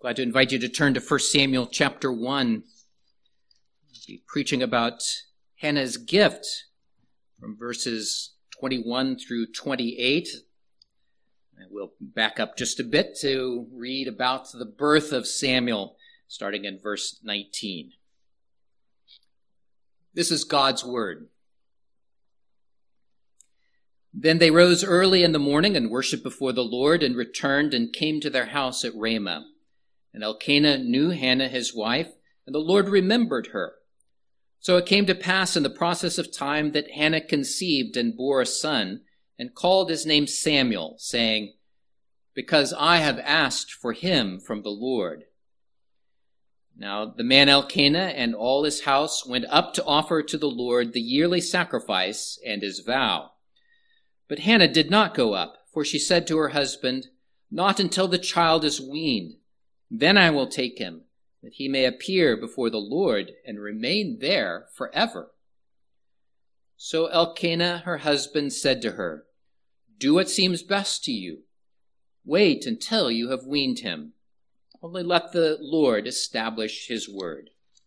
Glad to invite you to turn to 1 Samuel chapter 1. I'll be preaching about Hannah's gift from verses 21 through 28. And we'll back up just a bit to read about the birth of Samuel, starting in verse 19. This is God's word. Then they rose early in the morning and worshipped before the Lord, and returned and came to their house at Ramah. And Elkanah knew Hannah his wife, and the Lord remembered her. So it came to pass in the process of time that Hannah conceived and bore a son, and called his name Samuel, saying, "Because I have asked for him from the Lord." Now the man Elkanah and all his house went up to offer to the Lord the yearly sacrifice and his vow. But Hannah did not go up, for she said to her husband, "Not until the child is weaned. Then I will take him, that he may appear before the Lord and remain there forever." So Elkanah, her husband, said to her, "Do what seems best to you. Wait until you have weaned him. Only let the Lord establish his word."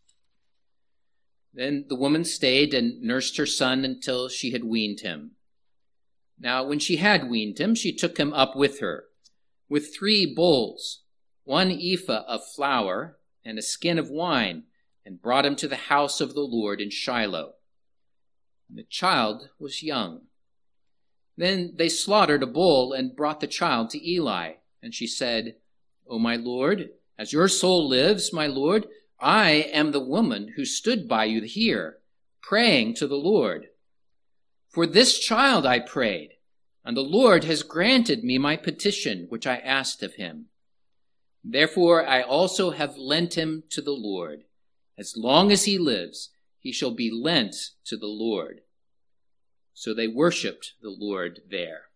Then the woman stayed and nursed her son until she had weaned him. Now when she had weaned him, she took him up with her, with 3 bulls, 1 ephah of flour, and a skin of wine, and brought him to the house of the Lord in Shiloh. And the child was young. Then they slaughtered a bull and brought the child to Eli. And she said, "O my Lord, as your soul lives, my Lord, I am the woman who stood by you here, praying to the Lord. For this child I prayed, and the Lord has granted me my petition, which I asked of him. Therefore I also have lent him to the Lord. As long as he lives, he shall be lent to the Lord." So they worshipped the Lord there.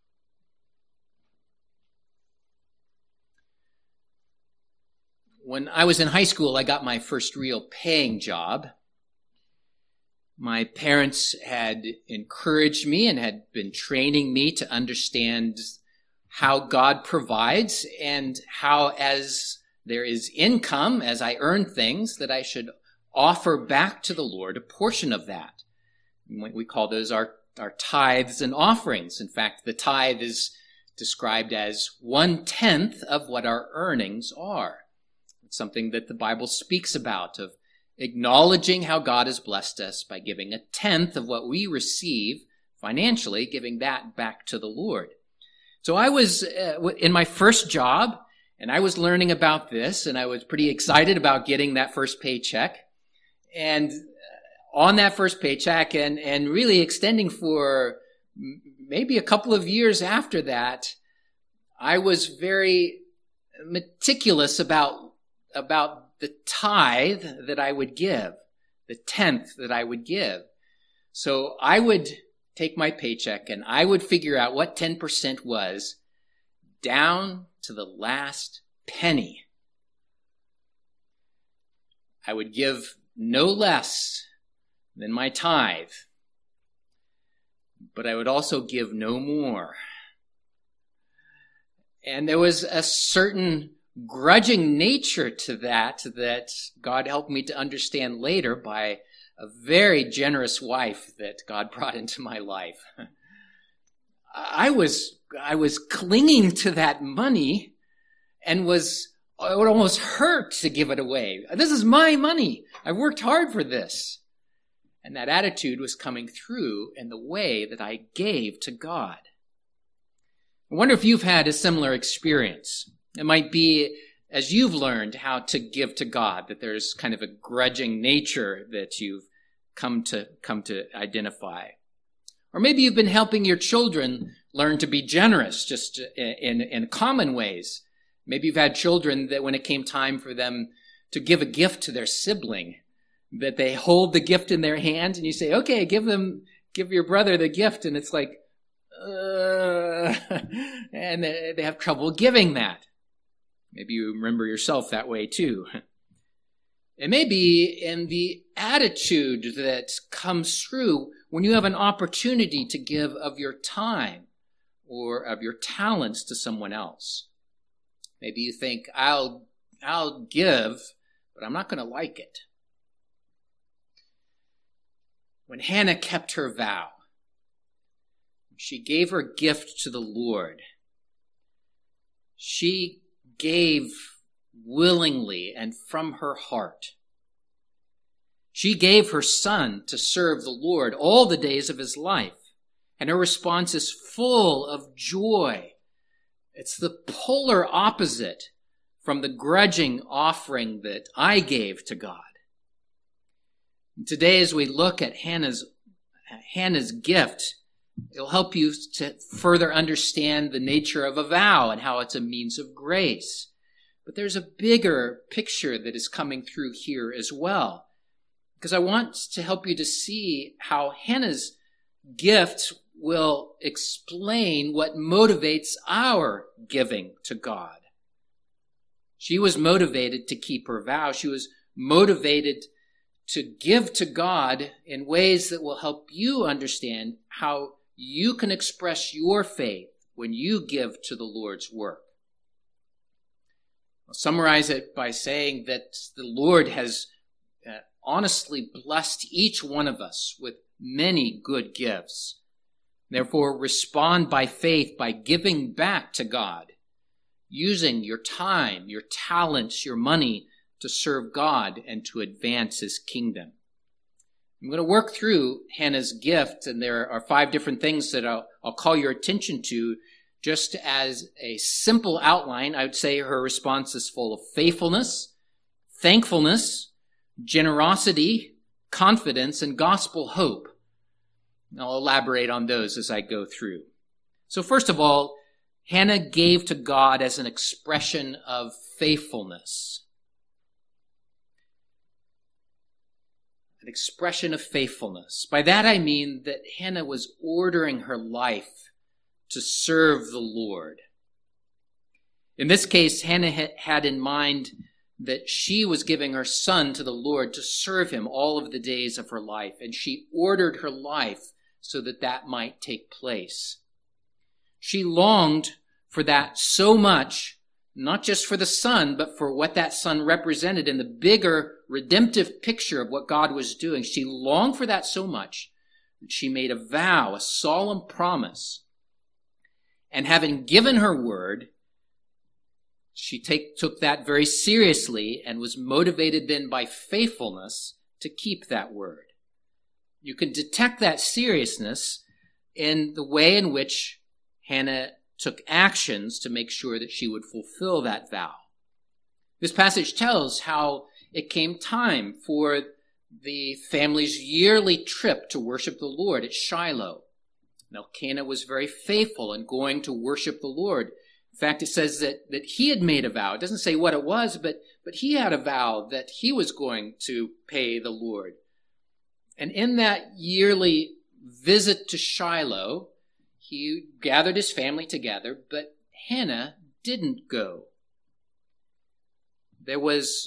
When I was in high school, I got my first real paying job. My parents had encouraged me and had been training me to understand how God provides, and how, as there is income, as I earn things, that I should offer back to the Lord a portion of that. We call those our tithes and offerings. In fact, the tithe is described as 1/10 of what our earnings are. It's something that the Bible speaks about, of acknowledging how God has blessed us by giving 1/10 of what we receive financially, giving that back to the Lord. So I was in my first job, and I was learning about this, and I was pretty excited about getting that first paycheck. And on that first paycheck, and really extending for maybe a couple of years after that, I was very meticulous about the tithe that I would give, the 10th that I would give. So I would take my paycheck and I would figure out what 10% was down to the last penny. I would give no less than my tithe, but I would also give no more. And there was a certain grudging nature to that God helped me to understand later by a very generous wife that God brought into my life. I was clinging to that money, and it would almost hurt to give it away. This is my money. I've worked hard for this. And that attitude was coming through in the way that I gave to God. I wonder if you've had a similar experience. It might be, as you've learned how to give to God, that there's kind of a grudging nature that you've come to identify. Or maybe you've been helping your children learn to be generous, just in common ways. Maybe you've had children that when it came time for them to give a gift to their sibling, that they hold the gift in their hand, and you say, "Okay, give your brother the gift," and it's like, and they have trouble giving that. Maybe you remember yourself that way too. It may be in the attitude that comes through when you have an opportunity to give of your time or of your talents to someone else. Maybe you think, I'll I'll give, but I'm not going to like it. When Hannah kept her vow, she gave her gift to the Lord. She gave willingly and from her heart. She gave her son to serve the Lord all the days of his life. And her response is full of joy. It's the polar opposite from the grudging offering that I gave to God. Today, as we look at Hannah's gift, it'll help you to further understand the nature of a vow and how it's a means of grace. But there's a bigger picture that is coming through here as well, because I want to help you to see how Hannah's gift will explain what motivates our giving to God. She was motivated to keep her vow. She was motivated to give to God in ways that will help you understand how you can express your faith when you give to the Lord's work. I'll summarize it by saying that the Lord has honestly blessed each one of us with many good gifts. Therefore, respond by faith by giving back to God, using your time, your talents, your money to serve God and to advance his kingdom. I'm going to work through Hannah's gift, and there are 5 different things that I'll call your attention to. Just as a simple outline, I would say her response is full of faithfulness, thankfulness, generosity, confidence, and gospel hope. I'll elaborate on those as I go through. So first of all, Hannah gave to God as an expression of faithfulness. An expression of faithfulness. By that I mean that Hannah was ordering her life to serve the Lord. In this case, Hannah had in mind that she was giving her son to the Lord to serve him all of the days of her life, and she ordered her life so that that might take place. She longed for that so much, not just for the son, but for what that son represented in the bigger redemptive picture of what God was doing. She longed for that so much that she made a vow, a solemn promise. And having given her word, she took that very seriously and was motivated then by faithfulness to keep that word. You can detect that seriousness in the way in which Hannah took actions to make sure that she would fulfill that vow. This passage tells how it came time for the family's yearly trip to worship the Lord at Shiloh. Now, Elkanah was very faithful in going to worship the Lord. In fact, it says that he had made a vow. It doesn't say what it was, but he had a vow that he was going to pay the Lord. And in that yearly visit to Shiloh, he gathered his family together, but Hannah didn't go. There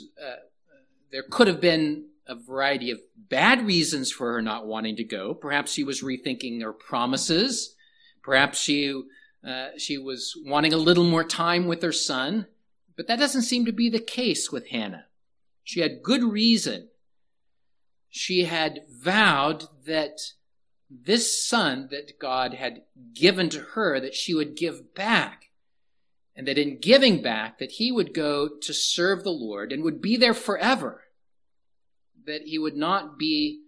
could have been a variety of bad reasons for her not wanting to go. Perhaps she was rethinking her promises. Perhaps she was wanting a little more time with her son. But that doesn't seem to be the case with Hannah. She had good reason. She had vowed that this son that God had given to her, that she would give back. And that in giving back, that he would go to serve the Lord and would be there forever. That he would not be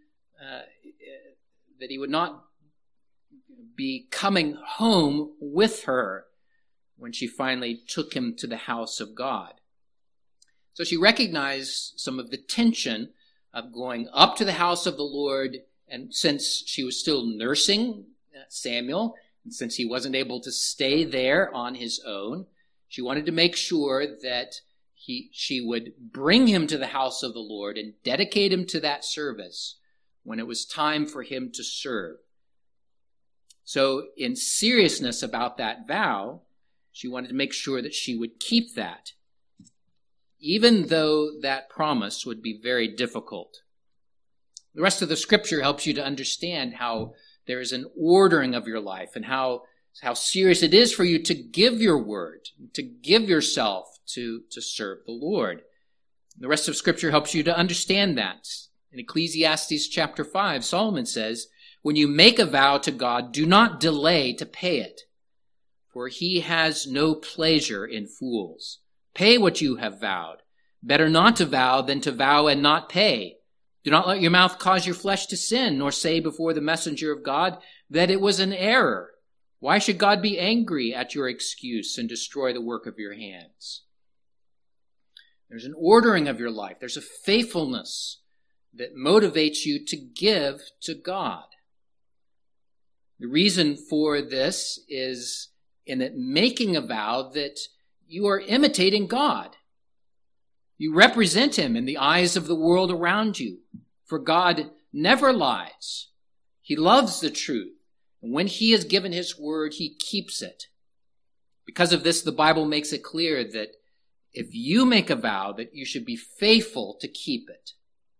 coming home with her when she finally took him to the house of God. So she recognized some of the tension of going up to the house of the Lord, and since she was still nursing Samuel, and since he wasn't able to stay there on his own, she wanted to make sure that she would bring him to the house of the Lord and dedicate him to that service when it was time for him to serve. So in seriousness about that vow, she wanted to make sure that she would keep that, even though that promise would be very difficult. The rest of the scripture helps you to understand how there is an ordering of your life and how serious it is for you to give your word, to give yourself to serve the Lord. The rest of Scripture helps you to understand that. In Ecclesiastes chapter 5, Solomon says, "When you make a vow to God, do not delay to pay it, for he has no pleasure in fools. Pay what you have vowed. Better not to vow than to vow and not pay. Do not let your mouth cause your flesh to sin, nor say before the messenger of God that it was an error. Why should God be angry at your excuse and destroy the work of your hands?" There's an ordering of your life. There's a faithfulness that motivates you to give to God. The reason for this is in that making a vow that you are imitating God. You represent him in the eyes of the world around you, for God never lies. He loves the truth, and when he has given his word, he keeps it. Because of this, the Bible makes it clear that if you make a vow, that you should be faithful to keep it.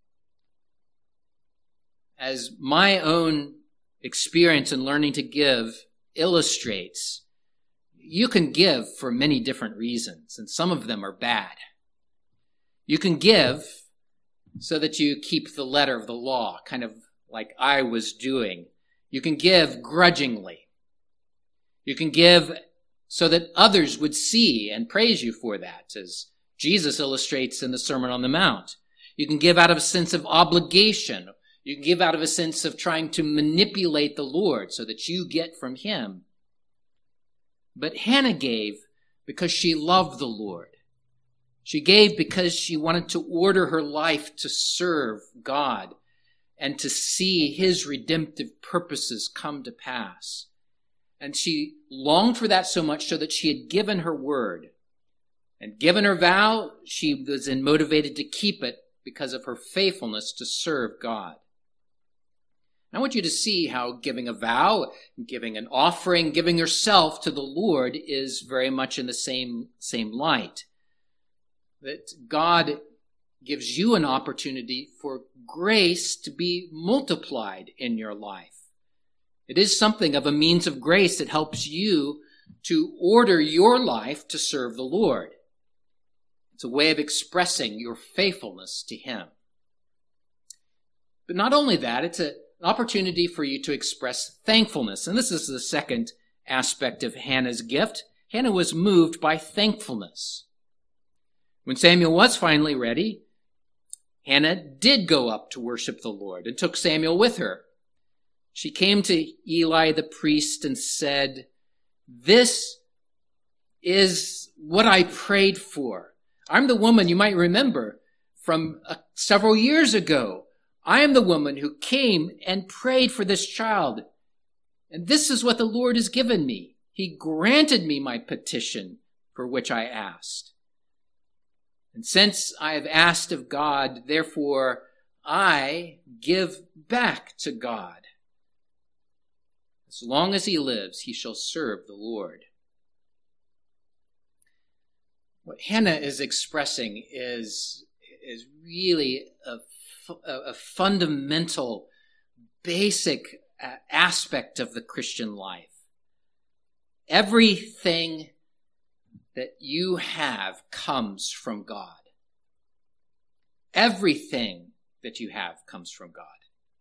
As my own experience in learning to give illustrates, you can give for many different reasons, and some of them are bad. You can give so that you keep the letter of the law, kind of like I was doing. You can give grudgingly. You can give so that others would see and praise you for that, as Jesus illustrates in the Sermon on the Mount. You can give out of a sense of obligation. You can give out of a sense of trying to manipulate the Lord so that you get from him. But Hannah gave because she loved the Lord. She gave because she wanted to order her life to serve God and to see his redemptive purposes come to pass. And she longed for that so much so that she had given her word. And given her vow, she was then motivated to keep it because of her faithfulness to serve God. I want you to see how giving a vow, giving an offering, giving yourself to the Lord is very much in the same light. That God gives you an opportunity for grace to be multiplied in your life. It is something of a means of grace that helps you to order your life to serve the Lord. It's a way of expressing your faithfulness to him. But not only that, it's an opportunity for you to express thankfulness. And this is the second aspect of Hannah's gift. Hannah was moved by thankfulness. When Samuel was finally ready, Hannah did go up to worship the Lord and took Samuel with her. She came to Eli the priest and said, "This is what I prayed for. I'm the woman you might remember from several years ago. I am the woman who came and prayed for this child. And this is what the Lord has given me. He granted me my petition for which I asked. And since I have asked of God, therefore I give back to God. As long as he lives, he shall serve the Lord." What Hannah is expressing is really a fundamental, basic aspect of the Christian life. Everything that you have comes from God. Everything that you have comes from God.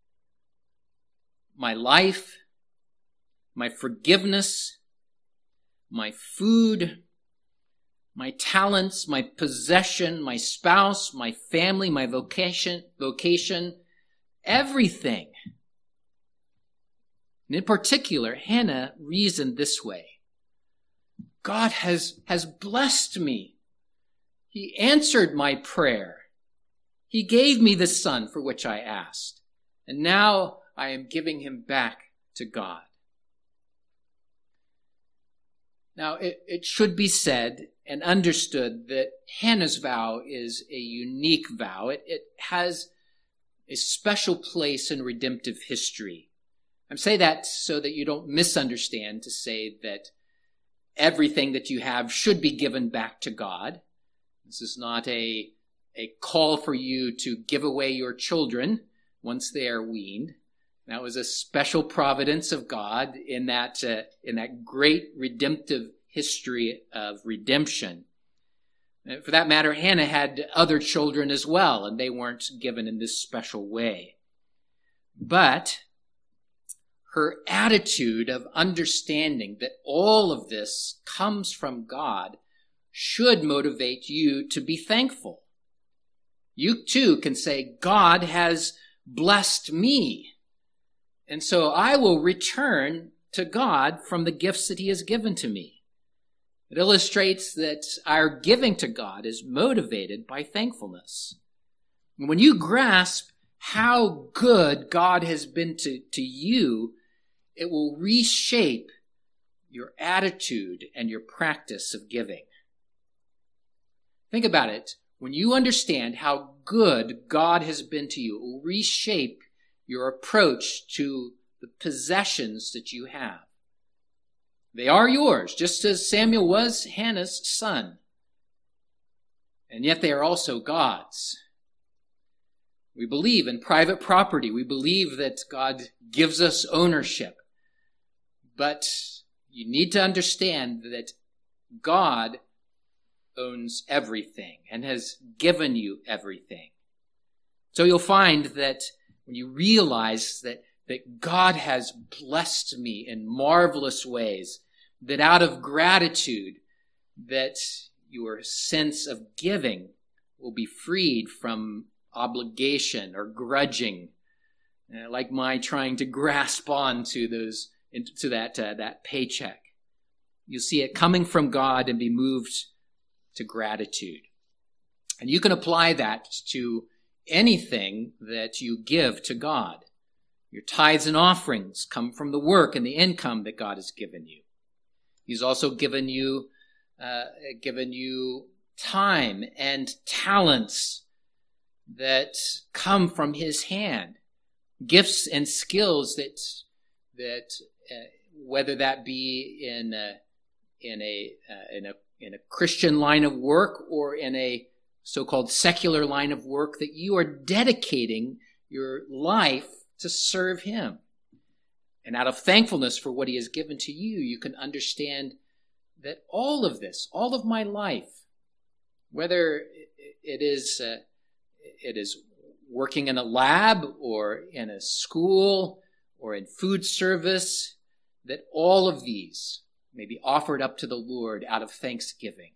My life, my forgiveness, my food, my talents, my possession, my spouse, my family, my vocation, everything. And in particular, Hannah reasoned this way. God has blessed me. He answered my prayer. He gave me the son for which I asked. And now I am giving him back to God. Now, it should be said and understood that Hannah's vow is a unique vow. It has a special place in redemptive history. I say that so that you don't misunderstand to say that everything that you have should be given back to God. This is not a call for you to give away your children once they are weaned. That was a special providence of God in that great redemptive history of redemption. For that matter, Hannah had other children as well, and they weren't given in this special way. But her attitude of understanding that all of this comes from God should motivate you to be thankful. You too can say, God has blessed me, and so I will return to God from the gifts that he has given to me. It illustrates that our giving to God is motivated by thankfulness. When you grasp how good God has been to you, it will reshape your attitude and your practice of giving. Think about it. When you understand how good God has been to you, it will reshape your approach to the possessions that you have. They are yours, just as Samuel was Hannah's son. And yet they are also God's. We believe in private property. We believe that God gives us ownership. But you need to understand that God owns everything and has given you everything. So you'll find that when you realize that God has blessed me in marvelous ways, that out of gratitude, that your sense of giving will be freed from obligation or grudging, like my trying to grasp on to that paycheck. You'll see it coming from God and be moved to gratitude. And you can apply that to anything that you give to God. Your tithes and offerings come from the work and the income that God has given you. He's also given you time and talents that come from his hand, gifts and skills that whether that be in a Christian line of work or in a so-called secular line of work, that you are dedicating your life to serve him. And out of thankfulness for what he has given to you, you can understand that all of this, all of my life, whether it is working in a lab or in a school or in food service, that all of these may be offered up to the Lord out of thanksgiving.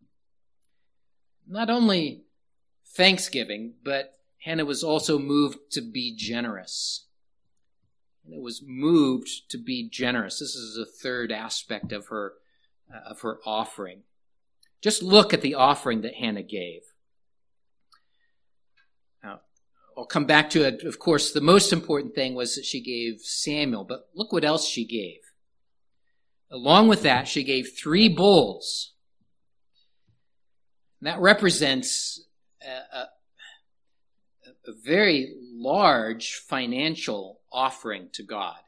Not only thanksgiving, but Hannah was also moved to be generous. Hannah was moved to be generous. This is a third aspect of her offering. Just look at the offering that Hannah gave. Now, I'll come back to it. Of course, the most important thing was that she gave Samuel, but look what else she gave. Along with that, she gave 3 bulls. And that represents a very large financial offering to God.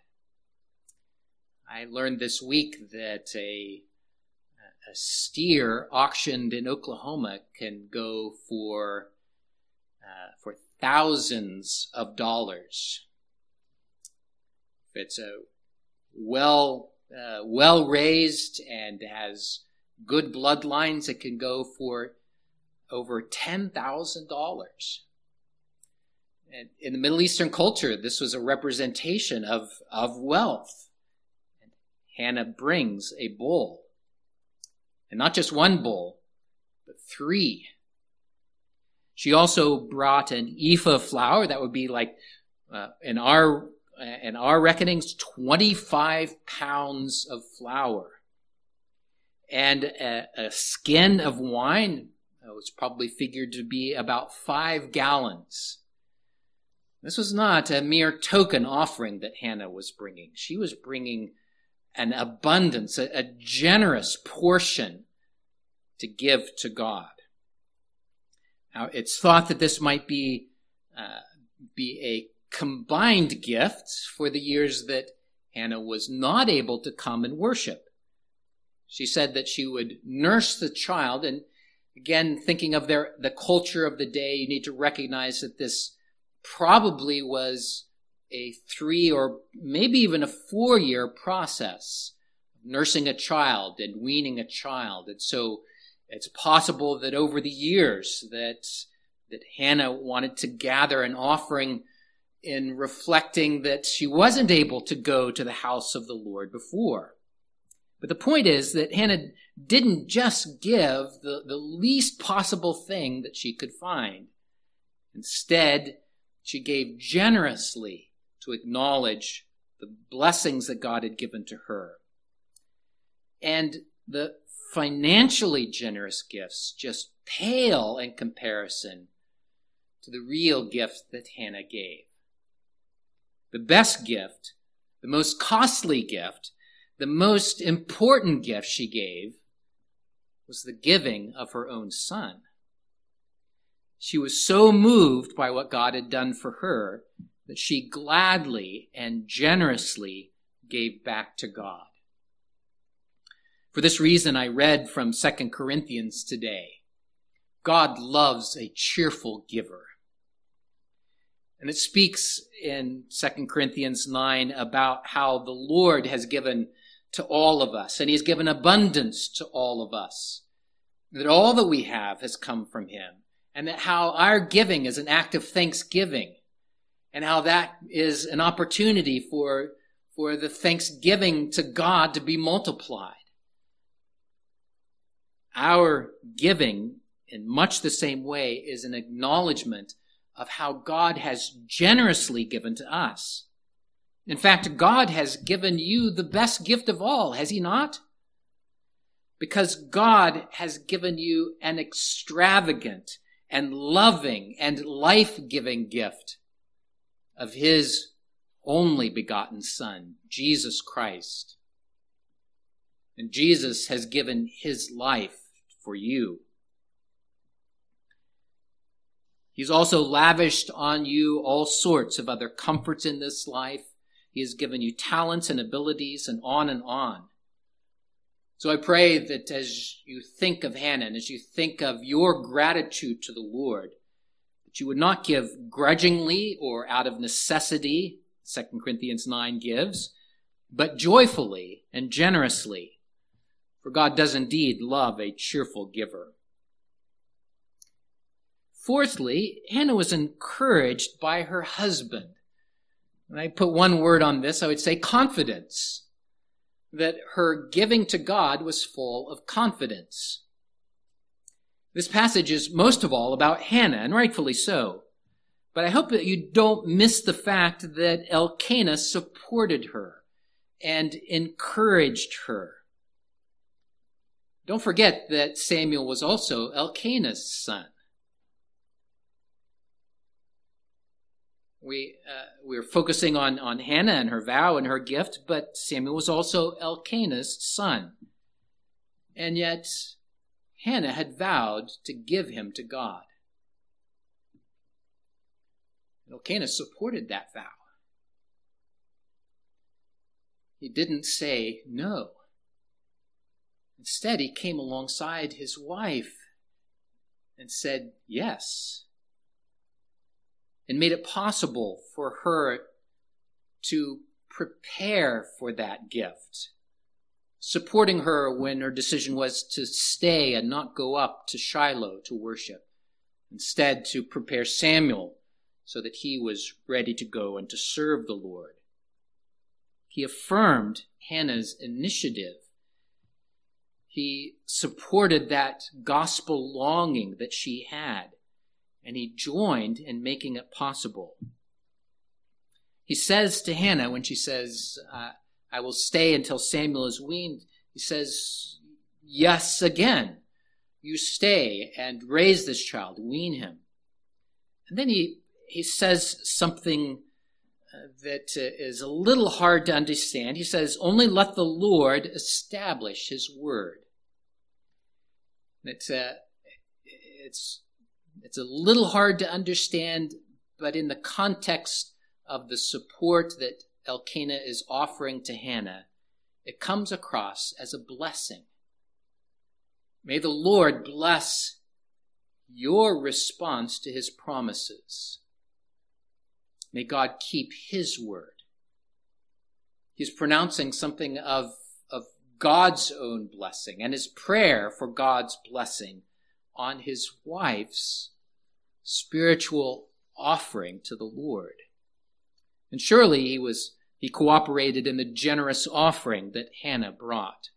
I learned this week that a steer auctioned in Oklahoma can go for thousands of dollars. If it's a well raised and has good bloodlines, it can go for over $10,000. And in the Middle Eastern culture, this was a representation of wealth. And Hannah brings a bull. And not just 1 bull, but 3. She also brought an ephah of flour. That would be like, in our reckonings, 25 pounds of flour. And a skin of wine was probably figured to be about 5 gallons. This was not a mere token offering that Hannah was bringing. She was bringing an abundance, a generous portion to give to God. Now, it's thought that this might be a combined gift for the years that Hannah was not able to come and worship. She said that she would nurse the child, and again, thinking of the culture of the day, you need to recognize that this probably was a 3 or maybe even a 4-year process of nursing a child and weaning a child. And so It's possible that over the years that Hannah wanted to gather an offering in reflecting that she wasn't able to go to the house of the Lord before. But the point is that Hannah didn't just give the least possible thing that she could find. Instead, she gave generously to acknowledge the blessings that God had given to her. And the financially generous gifts just pale in comparison to the real gift that Hannah gave. The best gift, the most costly gift, the most important gift she gave was the giving of her own son. She was so moved by what God had done for her that she gladly and generously gave back to God. For this reason, I read from 2 Corinthians today. God loves a cheerful giver. And it speaks in 2 Corinthians 9 about how the Lord has given to all of us, and he has given abundance to all of us, that all that we have has come from him, and that how our giving is an act of thanksgiving, and how that is an opportunity for the thanksgiving to God to be multiplied. Our giving, in much the same way, is an acknowledgement of how God has generously given to us. In fact, God has given you the best gift of all, has he not? Because God has given you an extravagant and loving and life-giving gift of his only begotten Son, Jesus Christ. And Jesus has given his life for you. He's also lavished on you all sorts of other comforts in this life. He has given you talents and abilities, and on and on. So I pray that as you think of Hannah and as you think of your gratitude to the Lord, that you would not give grudgingly or out of necessity, 2 Corinthians 9 gives, but joyfully and generously. For God does indeed love a cheerful giver. Fourthly, Hannah was encouraged by her husband. And I put one word on this, I would say confidence. That her giving to God was full of confidence. This passage is most of all about Hannah, and rightfully so. But I hope that you don't miss the fact that Elkanah supported her and encouraged her. Don't forget that Samuel was also Elkanah's son. We're focusing on Hannah and her vow and her gift, but Samuel was also Elkanah's son. And yet, Hannah had vowed to give him to God. Elkanah supported that vow. He didn't say no. Instead, he came alongside his wife and said yes, and made it possible for her to prepare for that gift, supporting her when her decision was to stay and not go up to Shiloh to worship, instead to prepare Samuel so that he was ready to go and to serve the Lord. He affirmed Hannah's initiative. He supported that gospel longing that she had, and he joined in making it possible. He says to Hannah, when she says, I will stay until Samuel is weaned, he says, yes, again. You stay and raise this child, wean him. And then he says something that is a little hard to understand. He says, only let the Lord establish his word. It's a little hard to understand, but in the context of the support that Elkanah is offering to Hannah, it comes across as a blessing. May the Lord bless your response to his promises. May God keep his word. He's pronouncing something of God's own blessing and his prayer for God's blessing on his wife's spiritual offering to the Lord. And surely he cooperated in the generous offering that Hannah brought.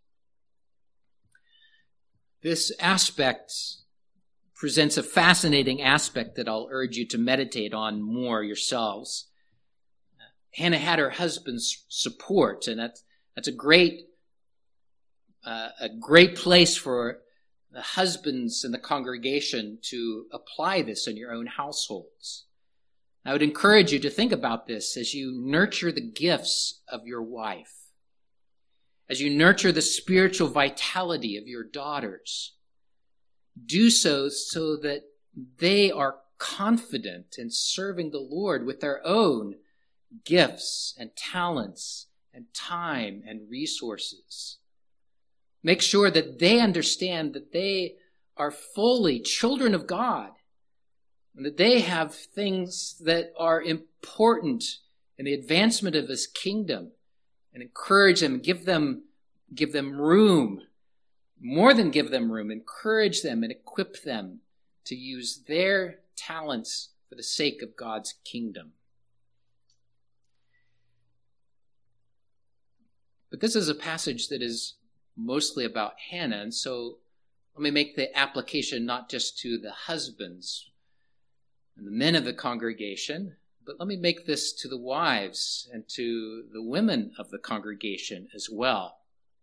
This aspect presents a fascinating aspect that I'll urge you to meditate on more yourselves. Hannah had her husband's support, and that's a great place for the husbands in the congregation to apply this in your own households. I would encourage you to think about this as you nurture the gifts of your wife, as you nurture the spiritual vitality of your daughters. Do so that they are confident in serving the Lord with their own gifts and talents and time and resources. Make sure that they understand that they are fully children of God, and that they have things that are important in the advancement of his kingdom, and encourage them, give them room, more than give them room, encourage them and equip them to use their talents for the sake of God's kingdom. But this is a passage that is mostly about Hannah, and so let me make the application not just to the husbands and the men of the congregation, but let me make this to the wives and to the women of the congregation as well.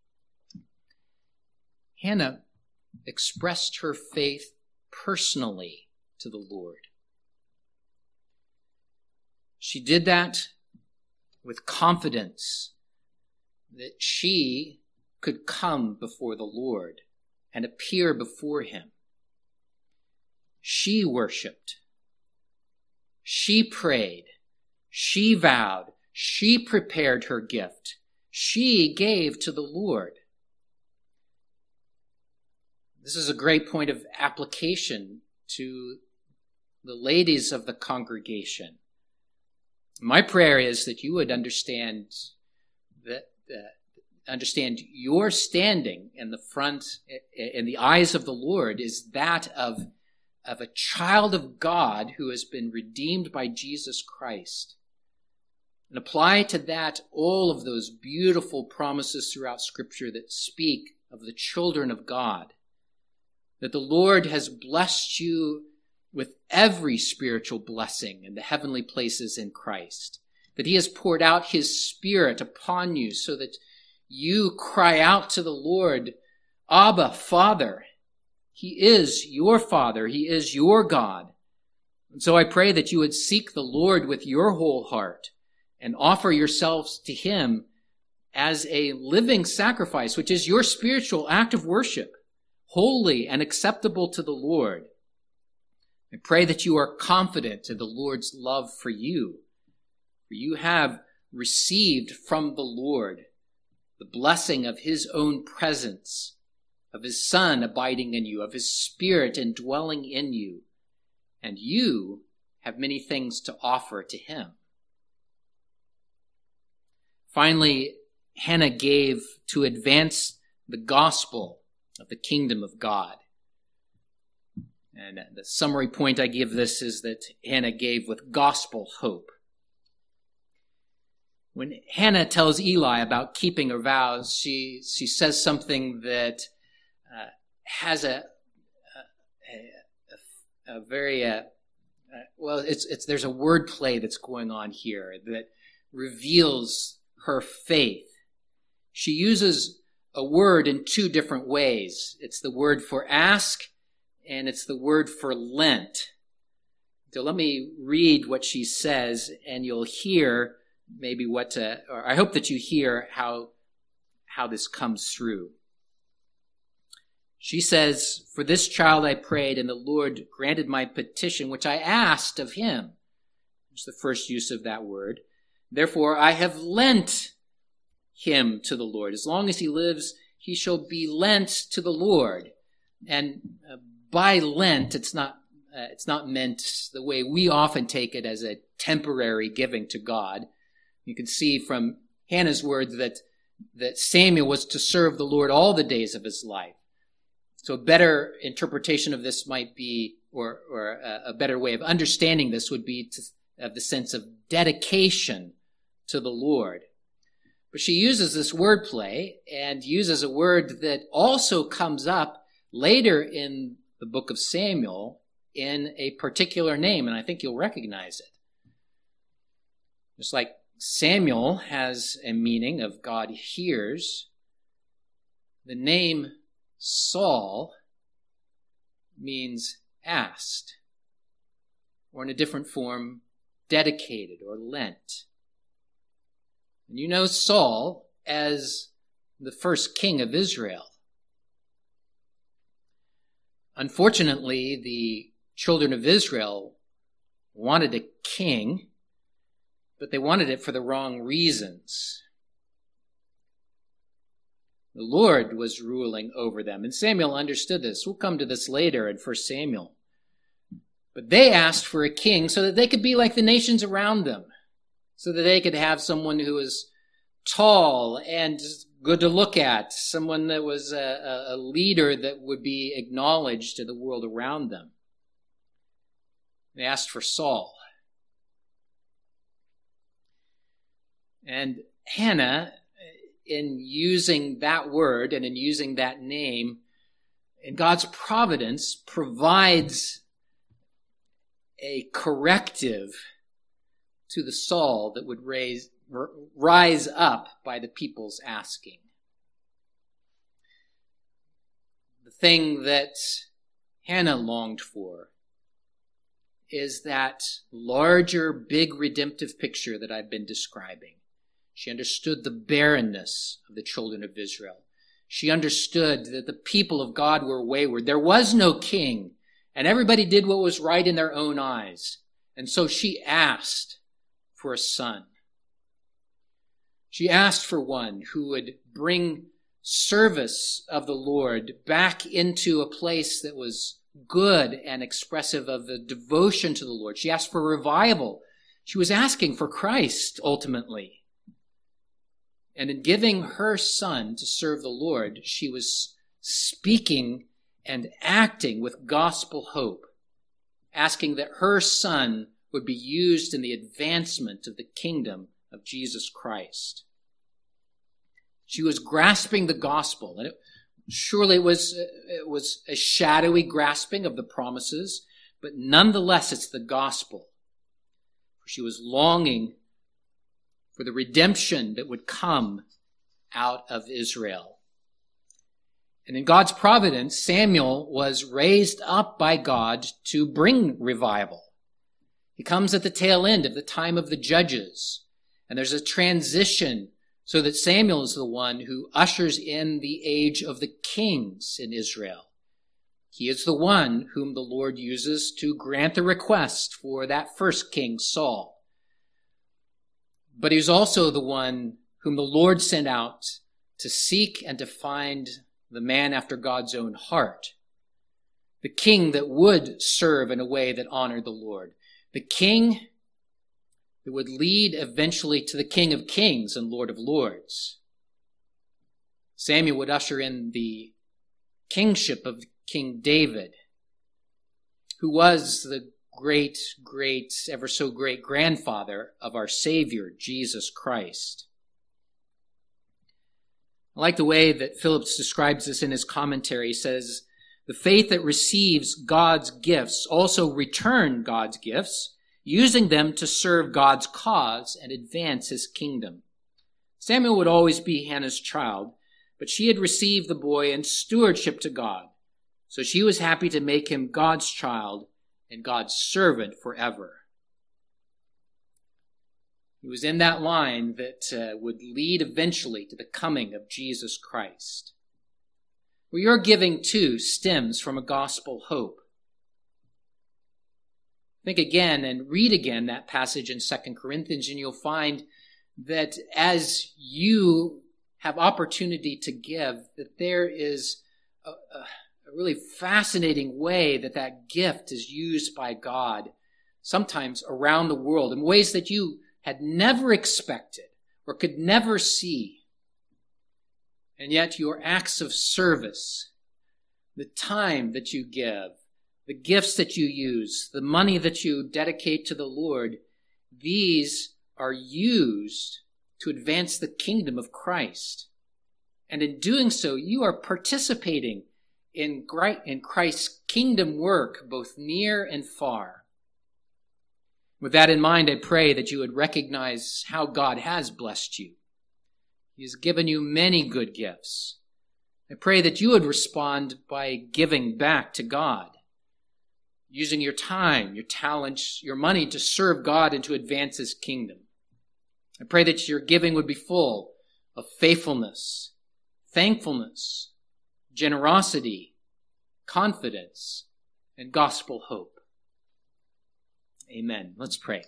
Hannah expressed her faith personally to the Lord. She did that with confidence that she could come before the Lord and appear before him. She worshiped. She prayed. She vowed. She prepared her gift. She gave to the Lord. This is a great point of application to the ladies of the congregation. My prayer is that you would understand your standing in the front, in the eyes of the Lord, is that of a child of God who has been redeemed by Jesus Christ. And apply to that all of those beautiful promises throughout Scripture that speak of the children of God. That the Lord has blessed you with every spiritual blessing in the heavenly places in Christ. That he has poured out his Spirit upon you so that you cry out to the Lord, Abba, Father. He is your Father. He is your God. And so I pray that you would seek the Lord with your whole heart and offer yourselves to him as a living sacrifice, which is your spiritual act of worship, holy and acceptable to the Lord. I pray that you are confident in the Lord's love for you, for you have received from the Lord the blessing of his own presence, of his Son abiding in you, of his Spirit indwelling in you, and you have many things to offer to him. Finally, Hannah gave to advance the gospel of the kingdom of God. And the summary point I give this is that Hannah gave with gospel hope. When Hannah tells Eli about keeping her vows, she says something that has a very there's a word play that's going on here that reveals her faith. She uses a word in two different ways. It's the word for ask, and it's the word for Lent. So let me read what she says, and you'll hear maybe or I hope that you hear how this comes through. She says, "For this child I prayed, and the Lord granted my petition, which I asked of him." It's the first use of that word. "Therefore I have lent him to the Lord. As long as he lives, he shall be lent to the Lord." And by lent, it's not meant the way we often take it as a temporary giving to God. You can see from Hannah's words that that Samuel was to serve the Lord all the days of his life. So a better interpretation of this might be, or a better way of understanding this would be to have the sense of dedication to the Lord. But she uses this wordplay and uses a word that also comes up later in the book of Samuel in a particular name, and I think you'll recognize it. Just like Samuel has a meaning of God hears, the name Saul means asked, or in a different form, dedicated or lent. And you know Saul as the first king of Israel. Unfortunately, the children of Israel wanted a king, but they wanted it for the wrong reasons. The Lord was ruling over them, and Samuel understood this. We'll come to this later in 1 Samuel. But they asked for a king so that they could be like the nations around them, so that they could have someone who was tall and good to look at, someone that was a leader that would be acknowledged to the world around them. They asked for Saul. And Hannah, in using that word and in using that name, in God's providence, provides a corrective to the Saul that would rise up by the people's asking. The thing that Hannah longed for is that larger, big redemptive picture that I've been describing. She understood the barrenness of the children of Israel. She understood that the people of God were wayward. There was no king, and everybody did what was right in their own eyes. And so she asked for a son. She asked for one who would bring service of the Lord back into a place that was good and expressive of the devotion to the Lord. She asked for revival. She was asking for Christ ultimately. And in giving her son to serve the Lord, she was speaking and acting with gospel hope, asking that her son would be used in the advancement of the kingdom of Jesus Christ. She was grasping the gospel, and surely it was a shadowy grasping of the promises, but nonetheless it's the gospel. She was longing for the redemption that would come out of Israel. And in God's providence, Samuel was raised up by God to bring revival. He comes at the tail end of the time of the judges, and there's a transition so that Samuel is the one who ushers in the age of the kings in Israel. He is the one whom the Lord uses to grant the request for that first king, Saul. But he's also the one whom the Lord sent out to seek and to find the man after God's own heart. The king that would serve in a way that honored the Lord. The king that would lead eventually to the King of Kings and Lord of Lords. Samuel would usher in the kingship of King David, who was the great, ever so great grandfather of our Savior, Jesus Christ. I like the way that Phillips describes this in his commentary. He says, the faith that receives God's gifts also return God's gifts, using them to serve God's cause and advance his kingdom. Samuel would always be Hannah's child, but she had received the boy in stewardship to God, so she was happy to make him God's child and God's servant forever. He was in that line that would lead eventually to the coming of Jesus Christ. Well, your giving too stems from a gospel hope. Think again and read again that passage in 2 Corinthians, and you'll find that as you have opportunity to give, that there is a really fascinating way that gift is used by God, sometimes around the world, in ways that you had never expected or could never see. and yet your acts of service, the time that you give, the gifts that you use, the money that you dedicate to the Lord, these are used to advance the kingdom of Christ. And in doing so, you are participating in Christ's kingdom work, both near and far. With that in mind, I pray that you would recognize how God has blessed you. He has given you many good gifts. I pray that you would respond by giving back to God, using your time, your talents, your money to serve God and to advance his kingdom. I pray that your giving would be full of faithfulness, thankfulness, generosity, confidence, and gospel hope. Amen. Let's pray.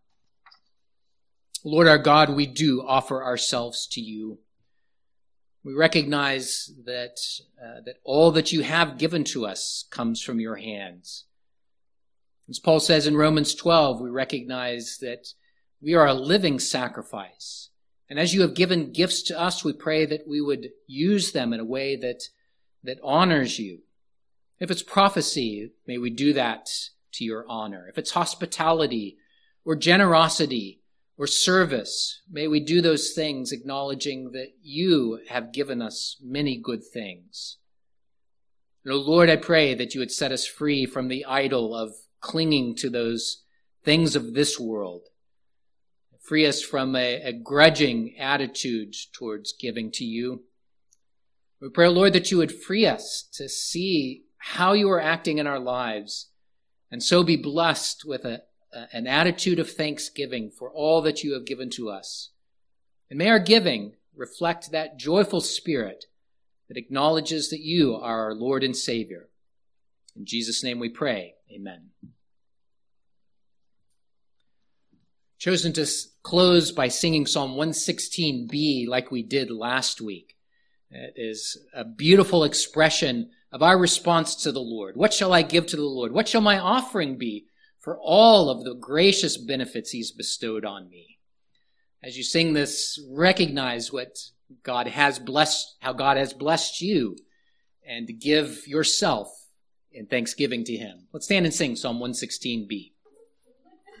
Lord our God, we do offer ourselves to you. We recognize that all that you have given to us comes from your hands. As Paul says in Romans 12, we recognize that we are a living sacrifice. And as you have given gifts to us, we pray that we would use them in a way that honors you. If it's prophecy, may we do that to your honor. If it's hospitality or generosity or service, may we do those things acknowledging that you have given us many good things. And, O Lord, I pray that you would set us free from the idol of clinging to those things of this world. Free us from a grudging attitude towards giving to you. We pray, Lord, that you would free us to see how you are acting in our lives and so be blessed with an attitude of thanksgiving for all that you have given to us. And may our giving reflect that joyful spirit that acknowledges that you are our Lord and Savior. In Jesus' name we pray. Amen. Chosen to close by singing Psalm 116b like we did last week. It is a beautiful expression of our response to the Lord. What shall I give to the Lord? What shall my offering be for all of the gracious benefits he's bestowed on me? As you sing this, recognize what God has blessed, how God has blessed you, and give yourself in thanksgiving to him. Let's stand and sing Psalm 116b.